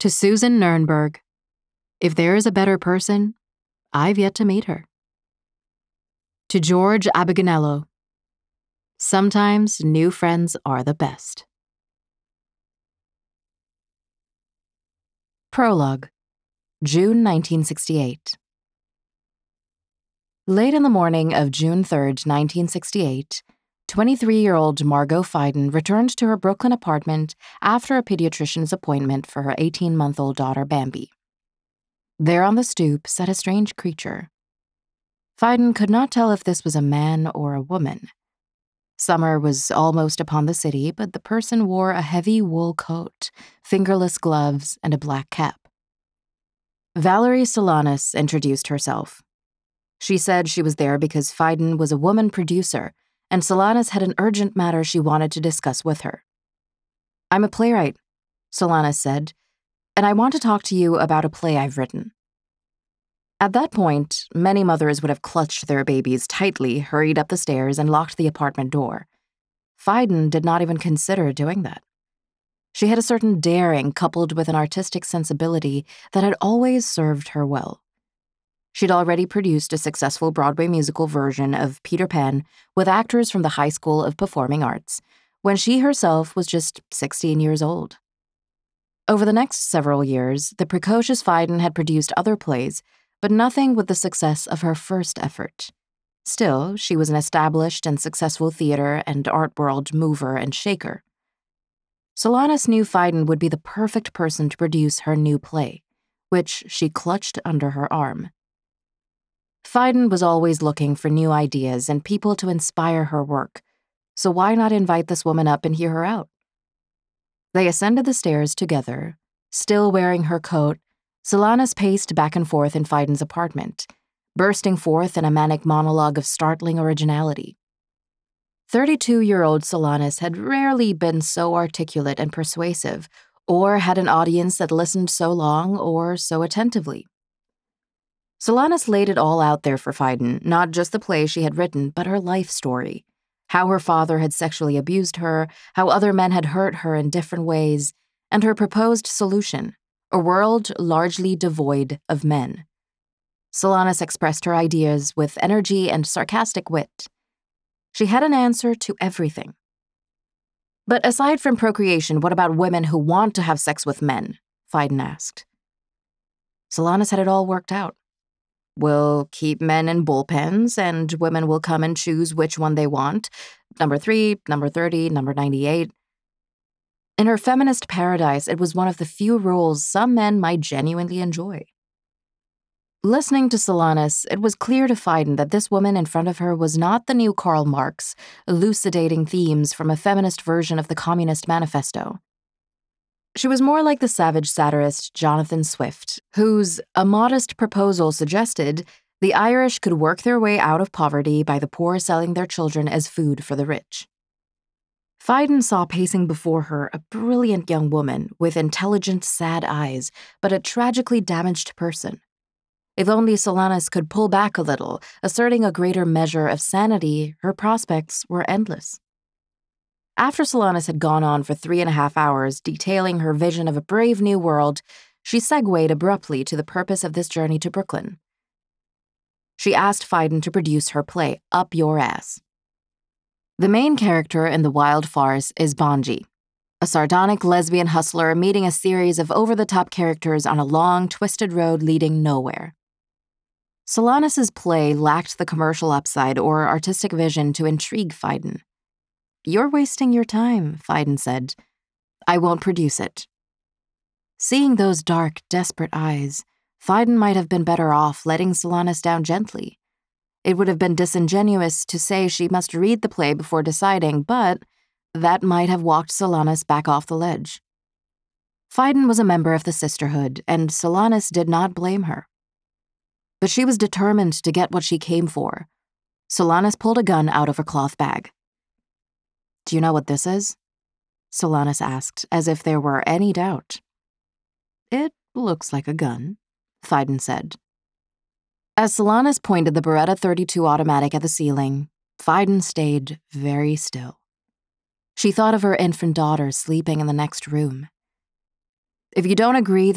To Susan Nurnberg, if there is a better person, I've yet to meet her. To George Abaganello, sometimes new friends are the best. Prologue, June 1968. Late in the morning of June 3rd, 1968, 23-year-old Margot Fiden returned to her Brooklyn apartment after a pediatrician's appointment for her 18-month-old daughter, Bambi. There on the stoop sat a strange creature. Fiden could not tell if this was a man or a woman. Summer was almost upon the city, but the person wore a heavy wool coat, fingerless gloves, and a black cap. Valerie Solanas introduced herself. She said she was there because Fiden was a woman producer, and Solanas had an urgent matter she wanted to discuss with her. "I'm a playwright," Solanas said, "and I want to talk to you about a play I've written." At that point, many mothers would have clutched their babies tightly, hurried up the stairs, and locked the apartment door. Fiden did not even consider doing that. She had a certain daring coupled with an artistic sensibility that had always served her well. She'd already produced a successful Broadway musical version of Peter Pan with actors from the High School of Performing Arts when she herself was just 16 years old. Over the next several years, the precocious Fiden had produced other plays, but nothing with the success of her first effort. Still, she was an established and successful theater and art world mover and shaker. Solanas knew Fiden would be the perfect person to produce her new play, which she clutched under her arm. Fiden was always looking for new ideas and people to inspire her work, so why not invite this woman up and hear her out? They ascended the stairs together. Still wearing her coat, Solanas paced back and forth in Fiden's apartment, bursting forth in a manic monologue of startling originality. 32-year-old Solanas had rarely been so articulate and persuasive, or had an audience that listened so long or so attentively. Solanas laid it all out there for Fiden, not just the play she had written, but her life story. How her father had sexually abused her, how other men had hurt her in different ways, and her proposed solution, a world largely devoid of men. Solanas expressed her ideas with energy and sarcastic wit. She had an answer to everything. "But aside from procreation, what about women who want to have sex with men?" Fiden asked. Solanas had it all worked out. "We'll keep men in bullpens, and women will come and choose which one they want. Number 3, number 30, number 98. In her feminist paradise, it was one of the few roles some men might genuinely enjoy. Listening to Solanas, it was clear to Fiden that this woman in front of her was not the new Karl Marx, elucidating themes from a feminist version of the Communist Manifesto. She was more like the savage satirist Jonathan Swift, whose A Modest Proposal suggested the Irish could work their way out of poverty by the poor selling their children as food for the rich. Fiden saw pacing before her a brilliant young woman with intelligent, sad eyes, but a tragically damaged person. If only Solanas could pull back a little, asserting a greater measure of sanity, her prospects were endless. After Solanas had gone on for 3.5 hours detailing her vision of a brave new world, she segued abruptly to the purpose of this journey to Brooklyn. She asked Fiden to produce her play, Up Your Ass. The main character in the wild farce is Bonji, a sardonic lesbian hustler meeting a series of over-the-top characters on a long, twisted road leading nowhere. Solanas' play lacked the commercial upside or artistic vision to intrigue Fiden. "You're wasting your time," Fiden said. "I won't produce it." Seeing those dark, desperate eyes, Fiden might have been better off letting Solanas down gently. It would have been disingenuous to say she must read the play before deciding, but that might have walked Solanas back off the ledge. Fiden was a member of the sisterhood, and Solanas did not blame her. But she was determined to get what she came for. Solanas pulled a gun out of her cloth bag. "Do you know what this is?" Solanas asked, as if there were any doubt. "It looks like a gun," Fiden said. As Solanas pointed the Beretta 32 automatic at the ceiling, Fiden stayed very still. She thought of her infant daughter sleeping in the next room. "If you don't agree